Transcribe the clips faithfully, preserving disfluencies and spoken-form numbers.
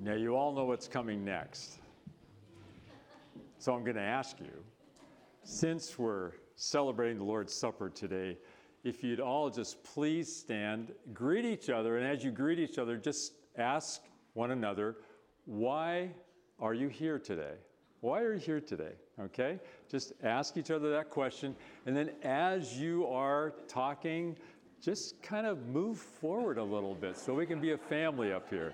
Now, you all know what's coming next. So I'm going to ask you, since we're celebrating the Lord's Supper today, if you'd all just please stand, greet each other, and as you greet each other, just ask one another, why are you here today? Why are you here today? Okay? Just ask each other that question, and then as you are talking, just kind of move forward a little bit so we can be a family up here.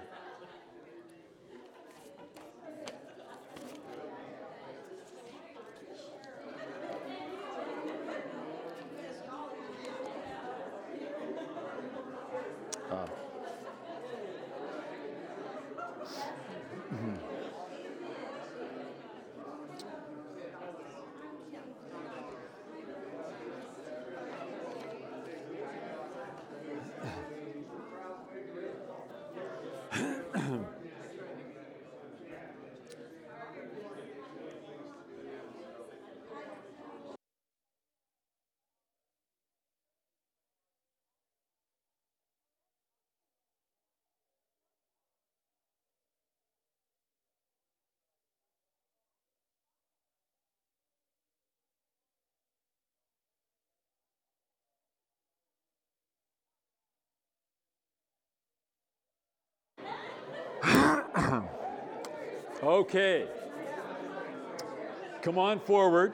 Okay, come on forward.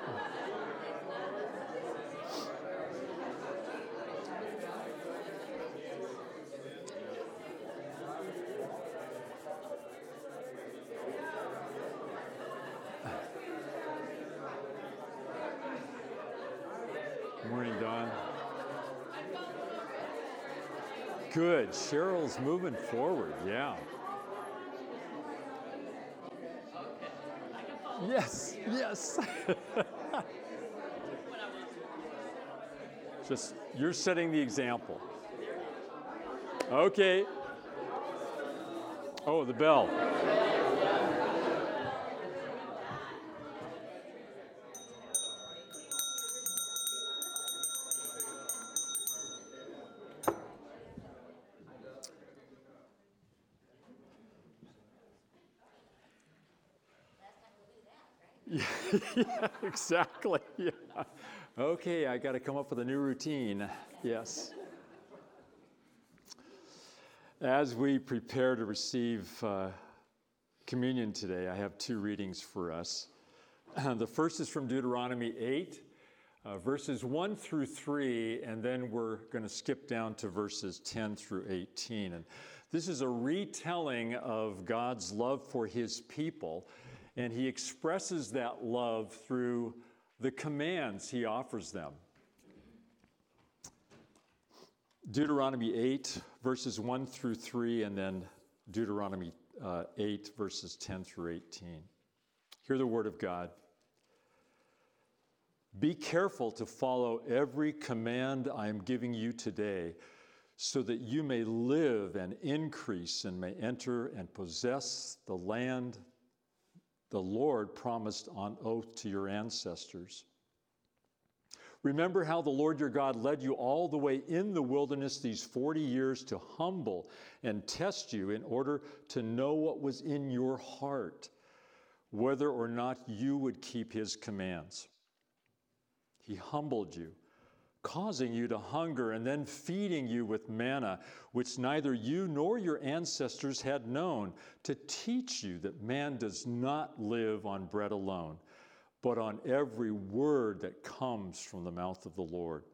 Good morning, Don. Good, Cheryl's moving forward, yeah. Yes, yes. Just, you're setting the example. Okay. Oh, the bell. Yeah, exactly. Yeah. Okay, I got to come up with a new routine. Yes. As we prepare to receive uh, communion today, I have two readings for us. The first is from Deuteronomy eight, uh, verses one through three, and then we're going to skip down to verses ten through eighteen. And this is a retelling of God's love for his people. And he expresses that love through the commands he offers them. Deuteronomy eight, verses one through three, and then Deuteronomy uh, eight, verses ten through eighteen. Hear the word of God. Be careful to follow every command I am giving you today, so that you may live and increase and may enter and possess the land the Lord promised on oath to your ancestors. Remember how the Lord your God led you all the way in the wilderness these forty years to humble and test you in order to know what was in your heart, whether or not you would keep his commands. He humbled you, causing you to hunger and then feeding you with manna, which neither you nor your ancestors had known, to teach you that man does not live on bread alone, but on every word that comes from the mouth of the Lord.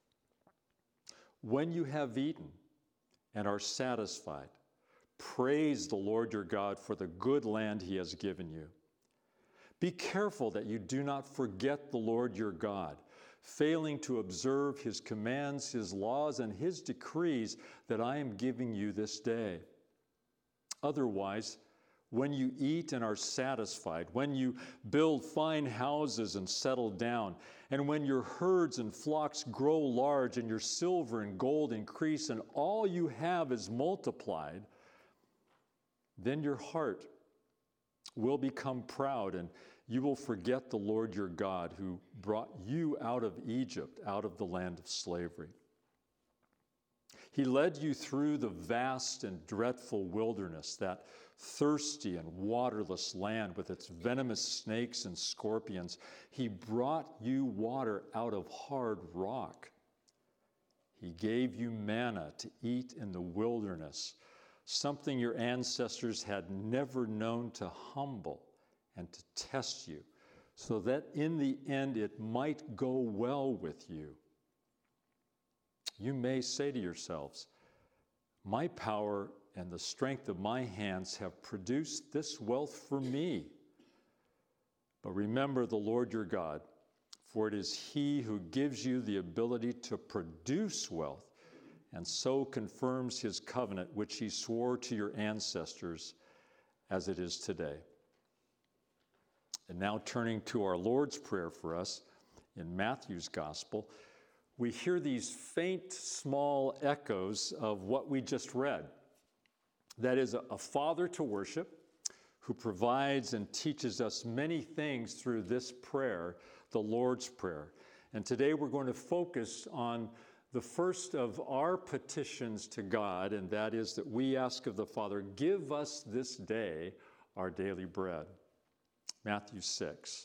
When you have eaten and are satisfied, praise the Lord your God for the good land he has given you. Be careful that you do not forget the Lord your God, failing to observe his commands, his laws, and his decrees that I am giving you this day. Otherwise, when you eat and are satisfied, when you build fine houses and settle down, and when your herds and flocks grow large and your silver and gold increase and all you have is multiplied, then your heart will become proud and you will forget the Lord your God who brought you out of Egypt, out of the land of slavery. He led you through the vast and dreadful wilderness, that thirsty and waterless land with its venomous snakes and scorpions. He brought you water out of hard rock. He gave you manna to eat in the wilderness, something your ancestors had never known, to humble and to test you, so that in the end it might go well with you. You may say to yourselves, my power and the strength of my hands have produced this wealth for me. But remember the Lord your God, for it is he who gives you the ability to produce wealth, and so confirms his covenant, which he swore to your ancestors, as it is today. And now turning to our Lord's Prayer for us in Matthew's Gospel, we hear these faint, small echoes of what we just read. That is, a father to worship who provides and teaches us many things through this prayer, the Lord's Prayer. And today we're going to focus on the first of our petitions to God, and that is that we ask of the Father, give us this day our daily bread. Matthew six.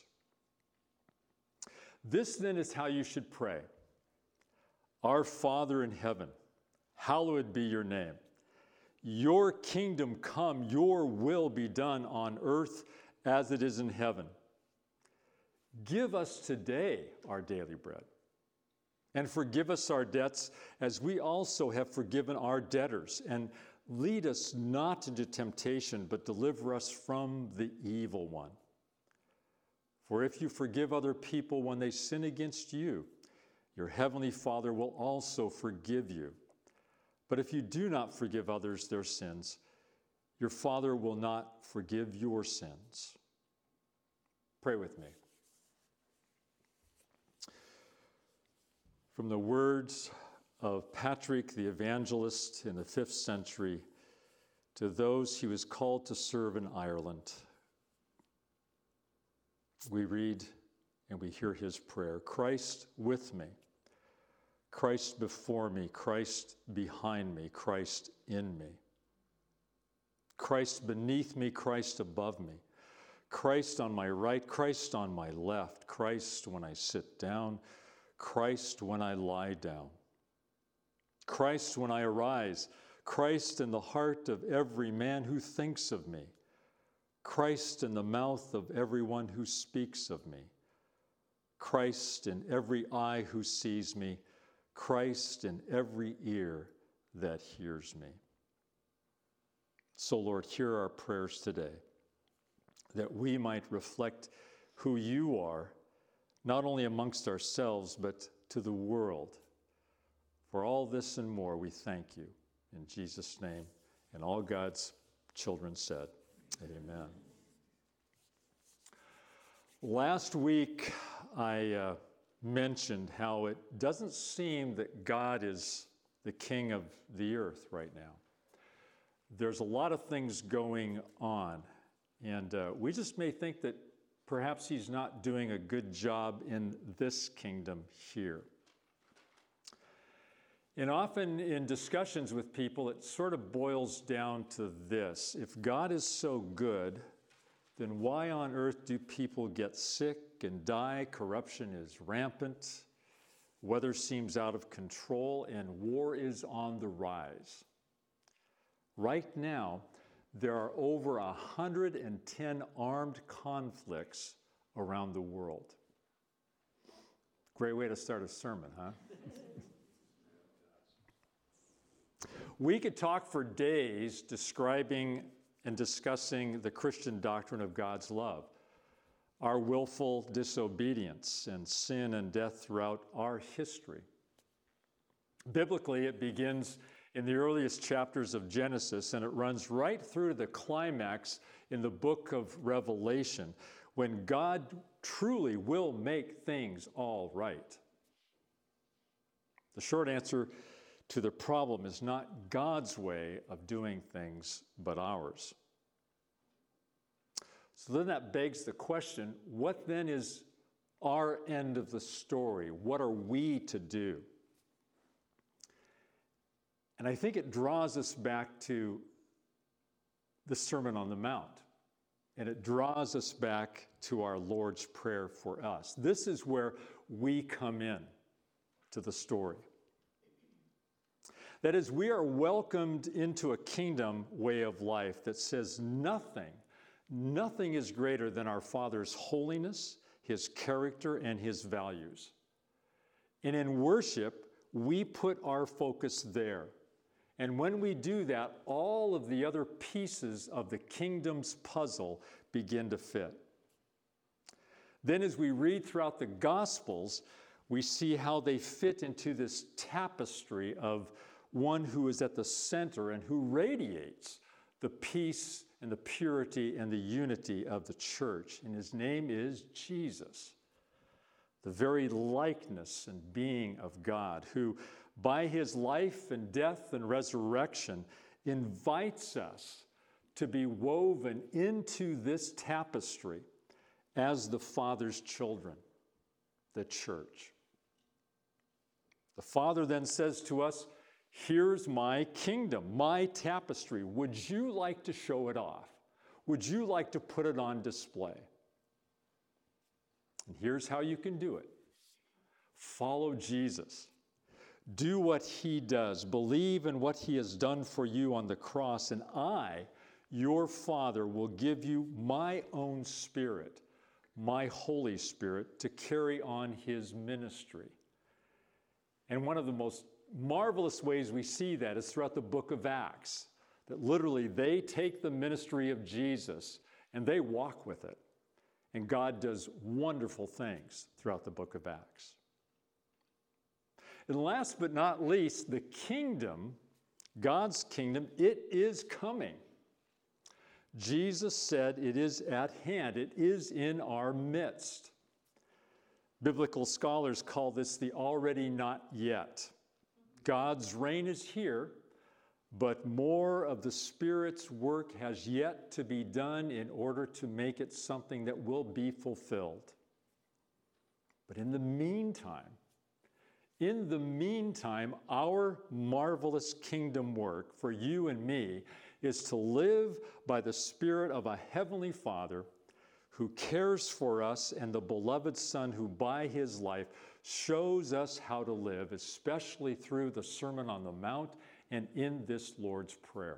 This then is how you should pray. Our Father in heaven, hallowed be your name. Your kingdom come, your will be done on earth as it is in heaven. Give us today our daily bread, and forgive us our debts as we also have forgiven our debtors. And lead us not into temptation, but deliver us from the evil one. For if you forgive other people when they sin against you, your heavenly Father will also forgive you. But if you do not forgive others their sins, your Father will not forgive your sins. Pray with me. From the words of Patrick the evangelist in the fifth century to those he was called to serve in Ireland, we read and we hear his prayer. Christ with me, Christ before me, Christ behind me, Christ in me. Christ beneath me, Christ above me. Christ on my right, Christ on my left. Christ when I sit down, Christ when I lie down. Christ when I arise, Christ in the heart of every man who thinks of me. Christ in the mouth of everyone who speaks of me. Christ in every eye who sees me. Christ in every ear that hears me. So, Lord, hear our prayers today, that we might reflect who you are, not only amongst ourselves, but to the world. For all this and more, we thank you. In Jesus' name, and all God's children said, amen. Last week, I uh, mentioned how it doesn't seem that God is the king of the earth right now. There's a lot of things going on, and uh, we just may think that perhaps he's not doing a good job in this kingdom here. And often in discussions with people, it sort of boils down to this. If God is so good, then why on earth do people get sick and die? Corruption is rampant, weather seems out of control, and war is on the rise. Right now, there are over one hundred ten armed conflicts around the world. Great way to start a sermon, huh? We could talk for days describing and discussing the Christian doctrine of God's love, our willful disobedience and sin and death throughout our history. Biblically, it begins in the earliest chapters of Genesis, and it runs right through the climax in the book of Revelation, when God truly will make things all right. The short answer to the problem is not God's way of doing things, but ours. So then that begs the question, what then is our end of the story? What are we to do? And I think it draws us back to the Sermon on the Mount. And it draws us back to our Lord's Prayer for us. This is where we come in to the story. That is, we are welcomed into a kingdom way of life that says nothing, nothing is greater than our Father's holiness, His character, and His values. And in worship, we put our focus there. And when we do that, all of the other pieces of the kingdom's puzzle begin to fit. Then as we read throughout the Gospels, we see how they fit into this tapestry of one who is at the center and who radiates the peace and the purity and the unity of the church. And his name is Jesus, the very likeness and being of God, who by his life and death and resurrection invites us to be woven into this tapestry as the Father's children, the church. The Father then says to us, here's my kingdom, my tapestry. Would you like to show it off? Would you like to put it on display? And here's how you can do it. Follow Jesus. Do what he does. Believe in what he has done for you on the cross, and I, your Father, will give you my own Spirit, my Holy Spirit, to carry on his ministry. And one of the most marvelous ways we see that is throughout the book of Acts, that literally they take the ministry of Jesus and they walk with it. And God does wonderful things throughout the book of Acts. And last but not least, the kingdom, God's kingdom, it is coming. Jesus said it is at hand. It is in our midst. Biblical scholars call this the already not yet. God's reign is here, but more of the Spirit's work has yet to be done in order to make it something that will be fulfilled. But in the meantime, in the meantime, our marvelous kingdom work for you and me is to live by the Spirit of a Heavenly Father who cares for us and the beloved Son who by his life shows us how to live, especially through the Sermon on the Mount and in this Lord's Prayer.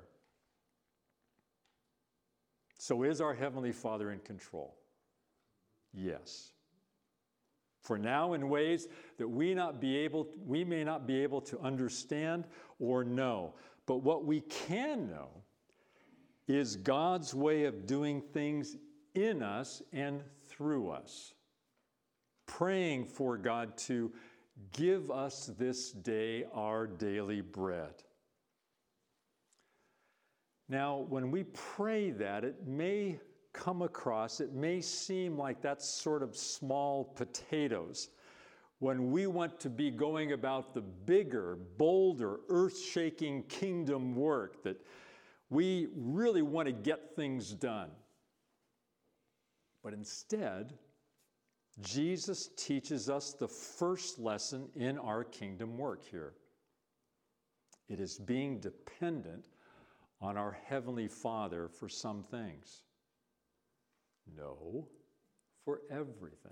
So is our Heavenly Father in control? Yes. For now, in ways that we not be able, we may not be able to understand or know. But what we can know is God's way of doing things in us and through us. Praying for God to give us this day our daily bread. Now, when we pray that, it may come across, it may seem like that's sort of small potatoes when we want to be going about the bigger, bolder, earth-shaking kingdom work that we really want to get things done. But instead, Jesus teaches us the first lesson in our kingdom work here. It is being dependent on our Heavenly Father for some things. No, for everything.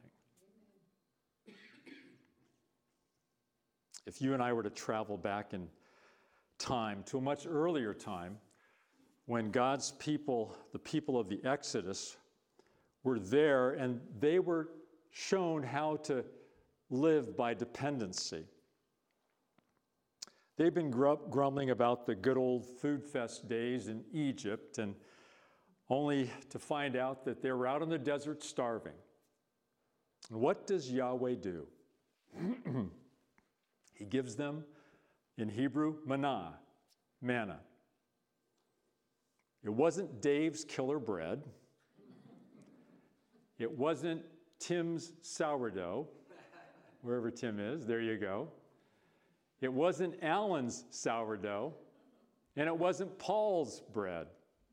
If you and I were to travel back in time to a much earlier time, when God's people, the people of the Exodus, were there and they were shown how to live by dependency. They've been gr- grumbling about the good old food fest days in Egypt, and only to find out that they were out in the desert starving. And what does Yahweh do? He gives them, in Hebrew, manna, manna. It wasn't Dave's killer bread. It wasn't Tim's sourdough, wherever Tim is, there you go. It wasn't Alan's sourdough, and it wasn't Paul's bread.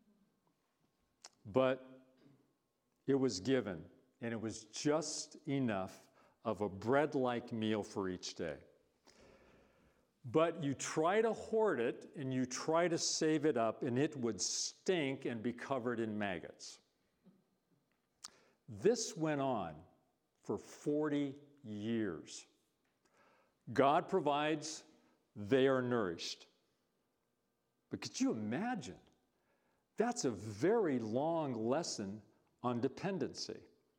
But it was given, and it was just enough of a bread-like meal for each day. But you try to hoard it and you try to save it up, and it would stink and be covered in maggots. This went on for forty years. God provides, they are nourished. But could you imagine? That's a very long lesson on dependency.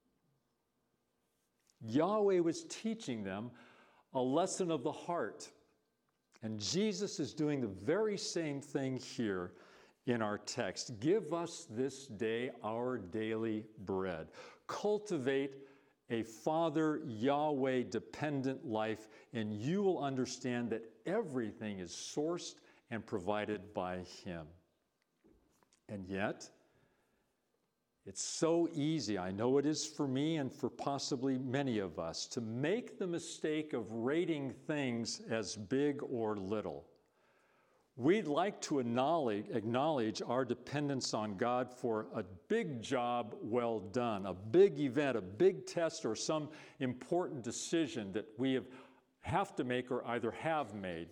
Yahweh was teaching them a lesson of the heart. And Jesus is doing the very same thing here in our text. Give us this day our daily bread. Cultivate a Father Yahweh dependent life, and you will understand that everything is sourced and provided by Him. And yet, it's so easy, I know it is for me and for possibly many of us, to make the mistake of rating things as big or little. We'd like to acknowledge, acknowledge our dependence on God for a big job well done, a big event, a big test, or some important decision that we have, have to make or either have made.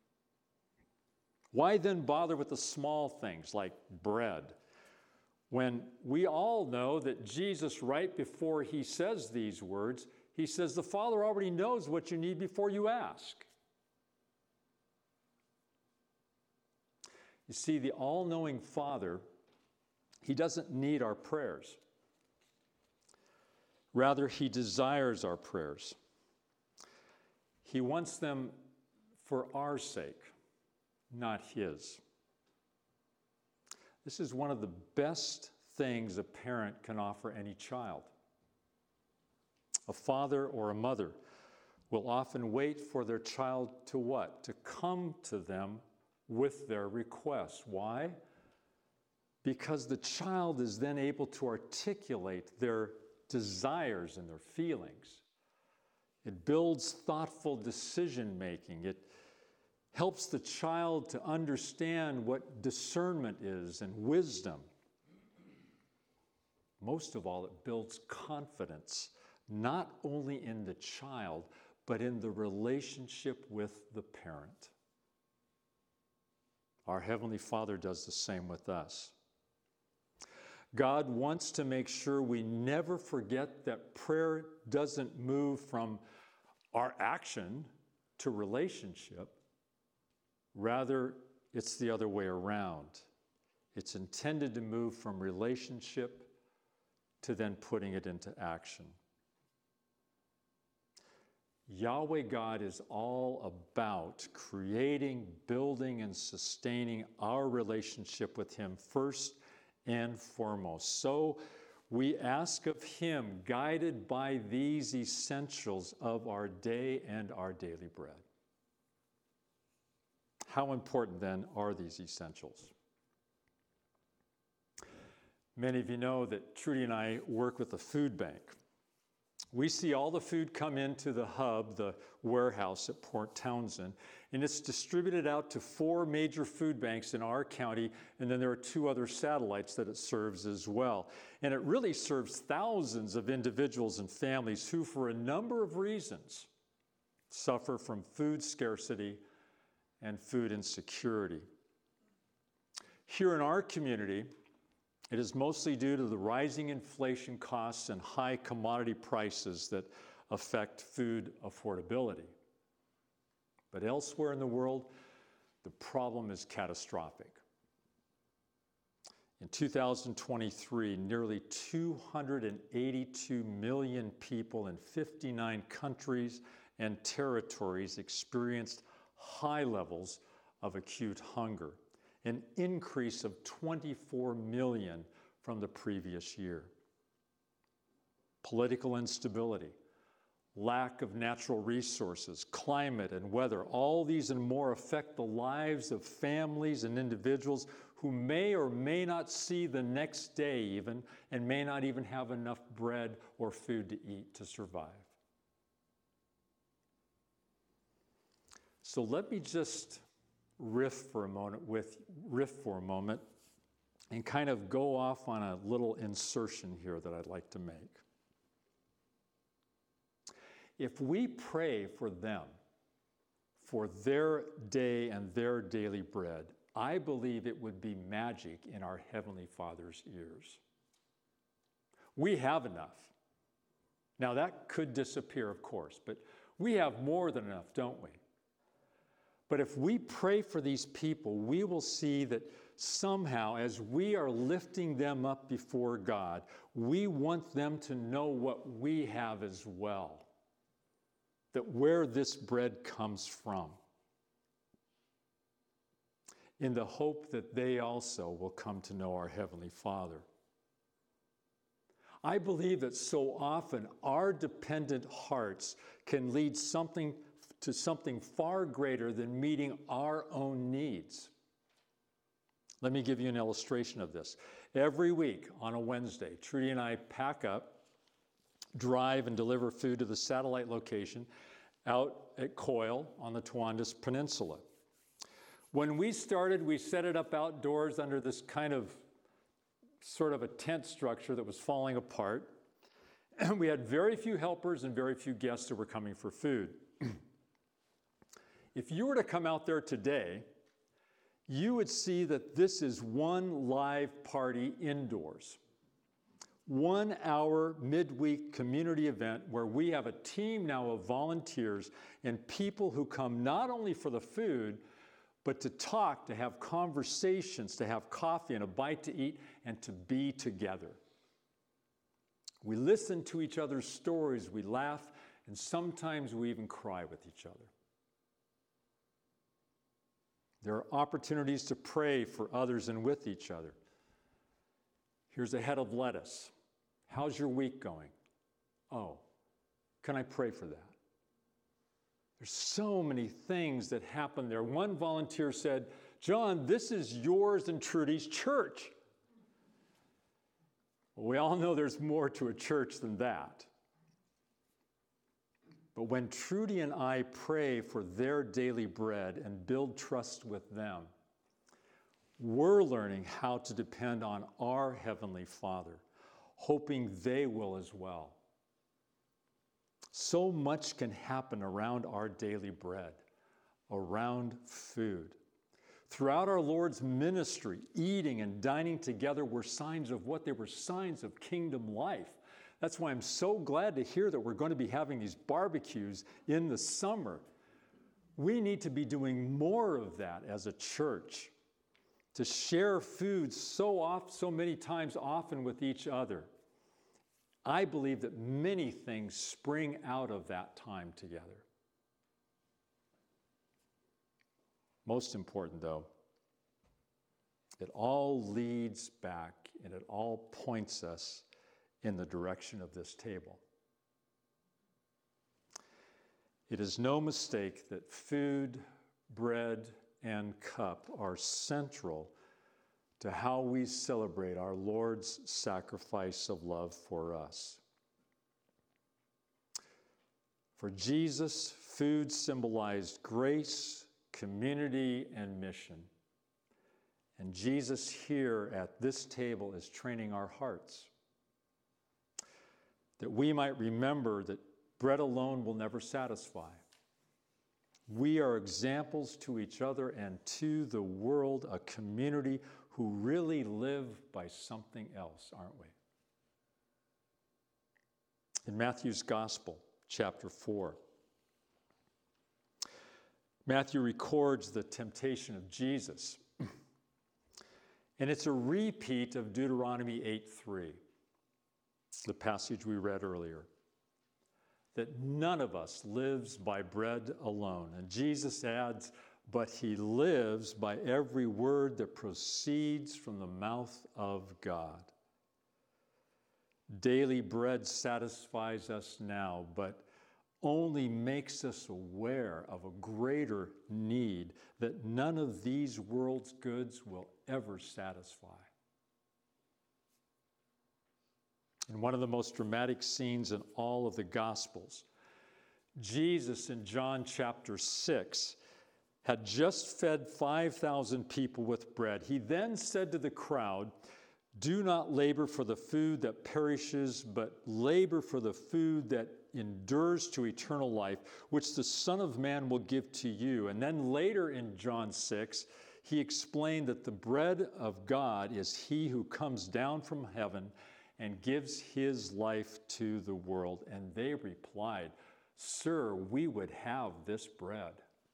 Why then bother with the small things like bread, when we all know that Jesus, right before he says these words, he says, the Father already knows what you need before you ask. You see, the all-knowing Father, he doesn't need our prayers. Rather, he desires our prayers. He wants them for our sake, not his. This is one of the best things a parent can offer any child. A father or a mother will often wait for their child to what? To come to them with their requests. Why? Because the child is then able to articulate their desires and their feelings. It builds thoughtful decision making. It helps the child to understand what discernment is and wisdom. Most of all, it builds confidence, not only in the child, but in the relationship with the parent. Our Heavenly Father does the same with us. God wants to make sure we never forget that prayer doesn't move from our action to relationship. Rather, it's the other way around. It's intended to move from relationship to then putting it into action. Yahweh God is all about creating, building, and sustaining our relationship with Him first and foremost. So we ask of Him, guided by these essentials of our day and our daily bread. How important then are these essentials? Many of you know that Trudy and I work with a food bank. We see all the food come into the hub, the warehouse at Port Townsend, and it's distributed out to four major food banks in our county, and then there are two other satellites that it serves as well. And it really serves thousands of individuals and families who, for a number of reasons, suffer from food scarcity and food insecurity. Here in our community, it is mostly due to the rising inflation costs and high commodity prices that affect food affordability. But elsewhere in the world, the problem is catastrophic. In two thousand twenty-three, nearly two hundred eighty-two million people in fifty-nine countries and territories experienced high levels of acute hunger, an increase of twenty-four million from the previous year. Political instability, lack of natural resources, climate and weather, all these and more affect the lives of families and individuals who may or may not see the next day even, and may not even have enough bread or food to eat to survive. So let me just riff for a moment with riff for a moment and kind of go off on a little insertion here that I'd like to make. If we pray for them, for their day and their daily bread, I believe it would be magic in our Heavenly Father's ears. We have enough. Now that could disappear, of course, but we have more than enough, don't we? But if we pray for these people, we will see that somehow, as we are lifting them up before God, we want them to know what we have as well, that where this bread comes from, in the hope that they also will come to know our Heavenly Father. I believe that so often our dependent hearts can lead something to something far greater than meeting our own needs. Let me give you an illustration of this. Every week on a Wednesday, Trudy and I pack up, drive and deliver food to the satellite location out at Coyle on the Towanda Peninsula. When we started, we set it up outdoors under this kind of sort of a tent structure that was falling apart. And we had very few helpers and very few guests who were coming for food. If you were to come out there today, you would see that this is one live party indoors. One hour midweek community event where we have a team now of volunteers and people who come not only for the food, but to talk, to have conversations, to have coffee and a bite to eat, and to be together. We listen to each other's stories, we laugh, and sometimes we even cry with each other. There are opportunities to pray for others and with each other. Here's a head of lettuce. How's your week going? Oh, can I pray for that? There's so many things that happen there. One volunteer said, John, this is yours and Trudy's church. Well, we all know there's more to a church than that. But when Trudy and I pray for their daily bread and build trust with them, we're learning how to depend on our Heavenly Father, hoping they will as well. So much can happen around our daily bread, around food. Throughout our Lord's ministry, eating and dining together were signs of what they were signs of kingdom life. That's why I'm so glad to hear that we're going to be having these barbecues in the summer. We need to be doing more of that as a church, to share food so oft, so many times often with each other. I believe that many things spring out of that time together. Most important, though, it all leads back and it all points us in the direction of this table. It is no mistake that food, bread, and cup are central to how we celebrate our Lord's sacrifice of love for us. For Jesus, food symbolized grace, community, and mission. And Jesus here at this table is training our hearts, that we might remember that bread alone will never satisfy. We are examples to each other and to the world, a community who really live by something else, aren't we? In Matthew's Gospel, chapter four, Matthew records the temptation of Jesus. And it's a repeat of Deuteronomy eight three, the passage we read earlier, that none of us lives by bread alone. And Jesus adds, but he lives by every word that proceeds from the mouth of God. Daily bread satisfies us now, but only makes us aware of a greater need that none of these world's goods will ever satisfy. In one of the most dramatic scenes in all of the Gospels, Jesus in John chapter six had just fed five thousand people with bread. He then said to the crowd, Do not labor for the food that perishes, but labor for the food that endures to eternal life, which the Son of Man will give to you. And then later in John six, he explained that the bread of God is he who comes down from heaven and gives his life to the world. And they replied, Sir, we would have this bread.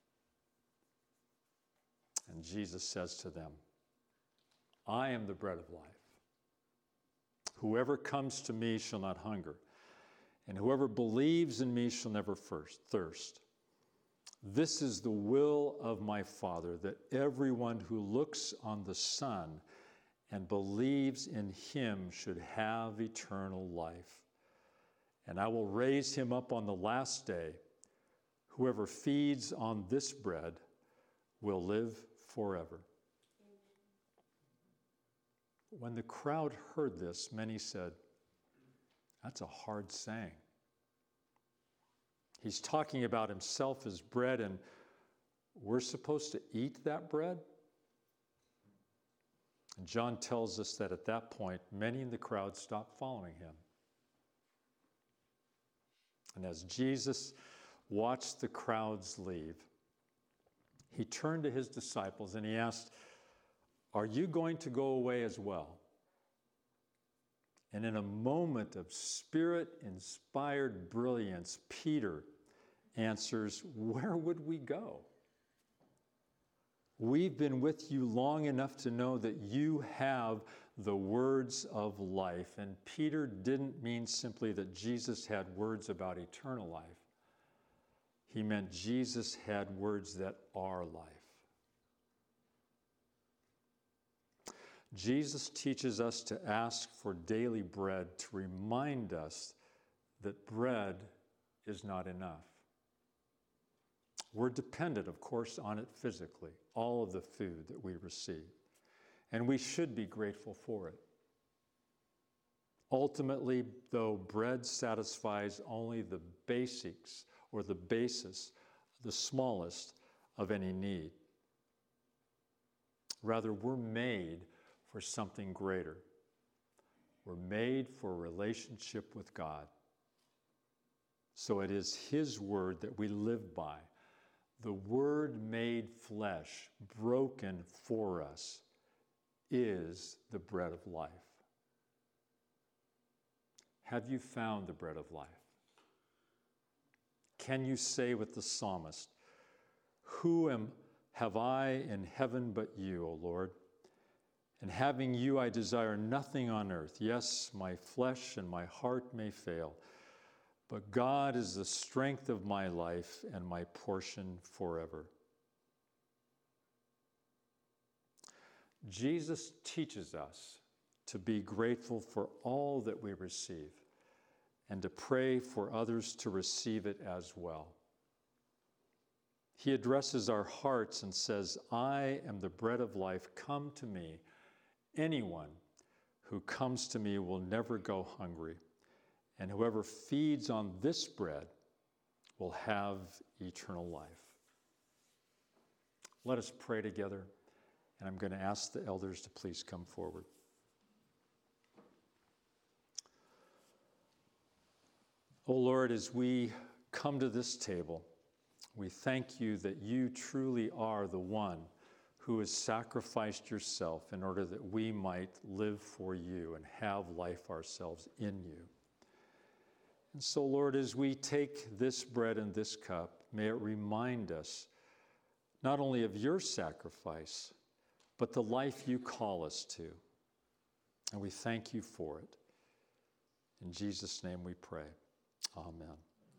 And Jesus says to them, I am the bread of life. Whoever comes to me shall not hunger, and whoever believes in me shall never first thirst. This is the will of my Father, that everyone who looks on the Son and believes in him should have eternal life. And I will raise him up on the last day. Whoever feeds on this bread will live forever. When the crowd heard this, many said, that's a hard saying. He's talking about himself as bread, and we're supposed to eat that bread? And John tells us that at that point, many in the crowd stopped following him. And as Jesus watched the crowds leave, he turned to his disciples and he asked, are you going to go away as well? And in a moment of Spirit-inspired brilliance, Peter answers, where would we go? We've been with you long enough to know that you have the words of life. And Peter didn't mean simply that Jesus had words about eternal life. He meant Jesus had words that are life. Jesus teaches us to ask for daily bread to remind us that bread is not enough. We're dependent, of course, on it physically, all of the food that we receive, and we should be grateful for it. Ultimately, though, bread satisfies only the basics or the basis, the smallest of any need. Rather, we're made for something greater. We're made for a relationship with God. So it is his word that we live by. The word made flesh, broken for us, is the bread of life. Have you found the bread of life? Can you say with the psalmist, who am have I in heaven but you, O Lord? And having you, I desire nothing on earth. Yes, my flesh and my heart may fail, but God is the strength of my life and my portion forever. Jesus teaches us to be grateful for all that we receive and to pray for others to receive it as well. He addresses our hearts and says, I am the bread of life. Come to me. Anyone who comes to me will never go hungry, and whoever feeds on this bread will have eternal life. Let us pray together, and I'm going to ask the elders to please come forward. O Lord, as we come to this table, we thank you that you truly are the one who has sacrificed yourself in order that we might live for you and have life ourselves in you. And so, Lord, as we take this bread and this cup, may it remind us not only of your sacrifice, but the life you call us to. And we thank you for it. In Jesus' name we pray. Amen.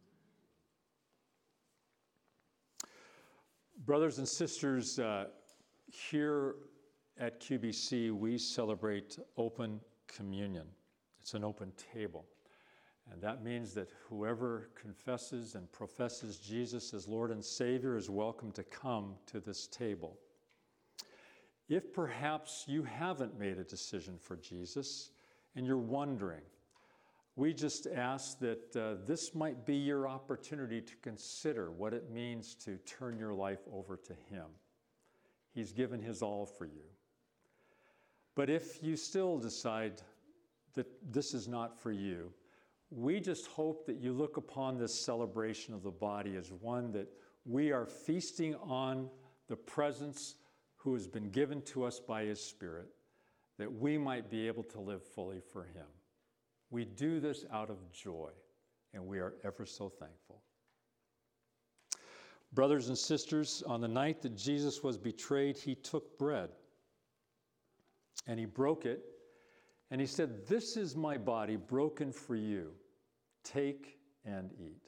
Brothers and sisters, uh, here at Q B C, we celebrate open communion. It's an open table. And that means that whoever confesses and professes Jesus as Lord and Savior is welcome to come to this table. If perhaps you haven't made a decision for Jesus and you're wondering, we just ask that uh, this might be your opportunity to consider what it means to turn your life over to him. He's given his all for you. But if you still decide that this is not for you, we just hope that you look upon this celebration of the body as one that we are feasting on the presence who has been given to us by his Spirit, that we might be able to live fully for him. We do this out of joy, and we are ever so thankful. Brothers and sisters, on the night that Jesus was betrayed, he took bread, and he broke it, and he said, "This is my body broken for you. Take and eat."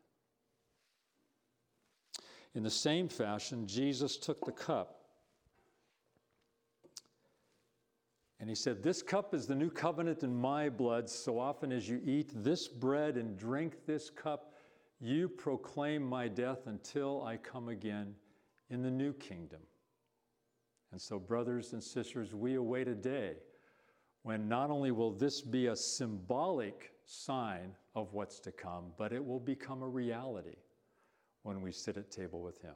In the same fashion, Jesus took the cup, and he said, "This cup is the new covenant in my blood. So often as you eat this bread and drink this cup, you proclaim my death until I come again in the new kingdom." And so, brothers and sisters, we await a day when not only will this be a symbolic sign of what's to come, but it will become a reality when we sit at table with him.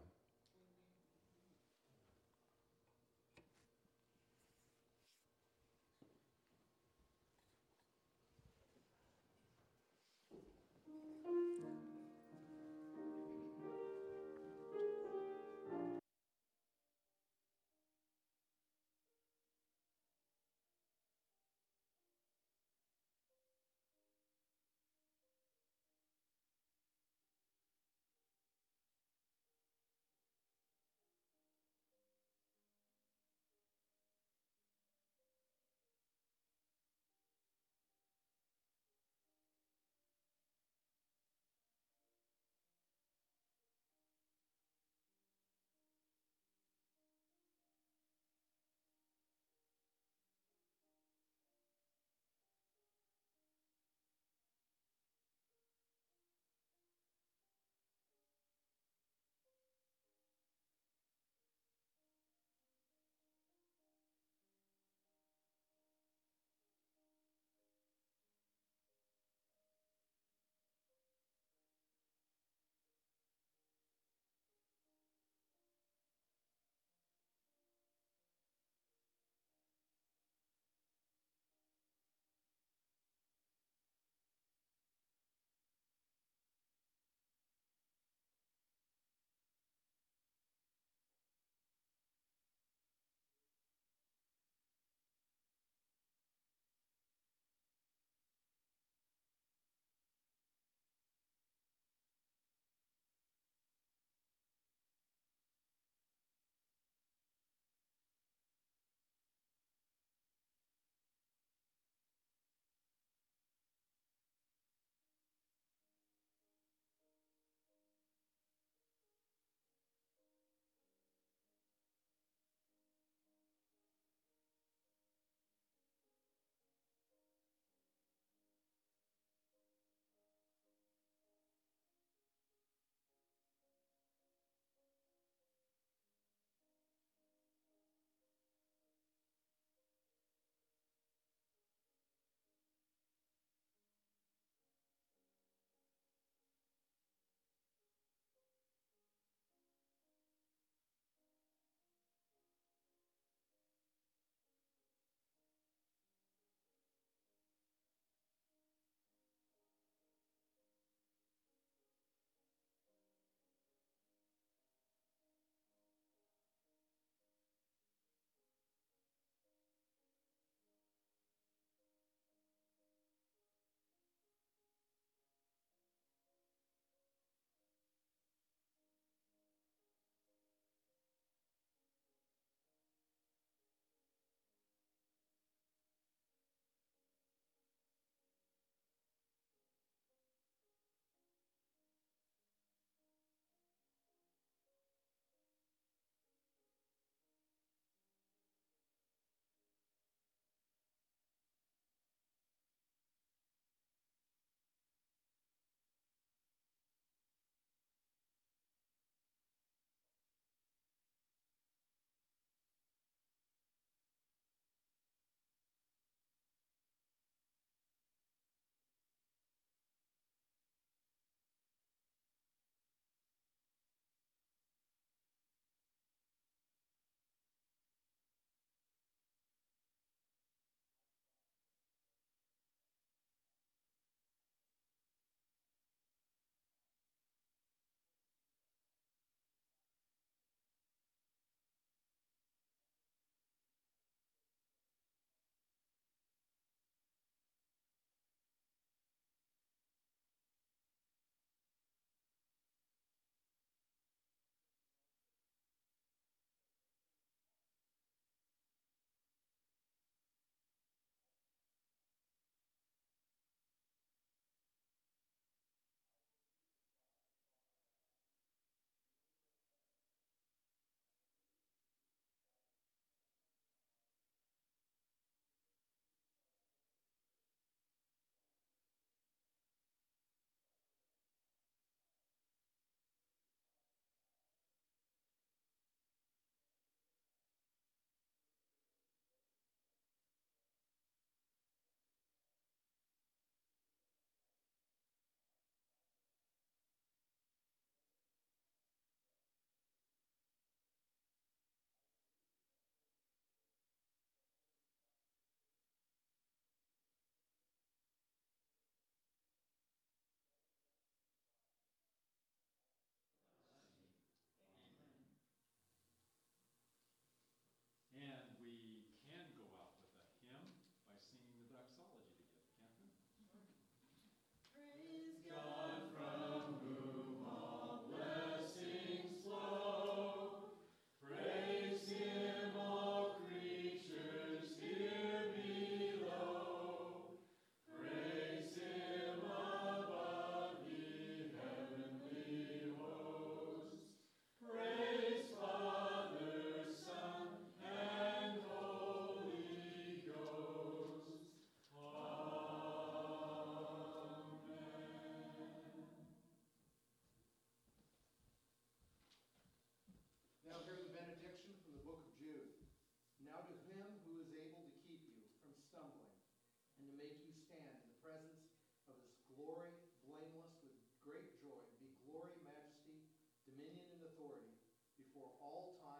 authority before all time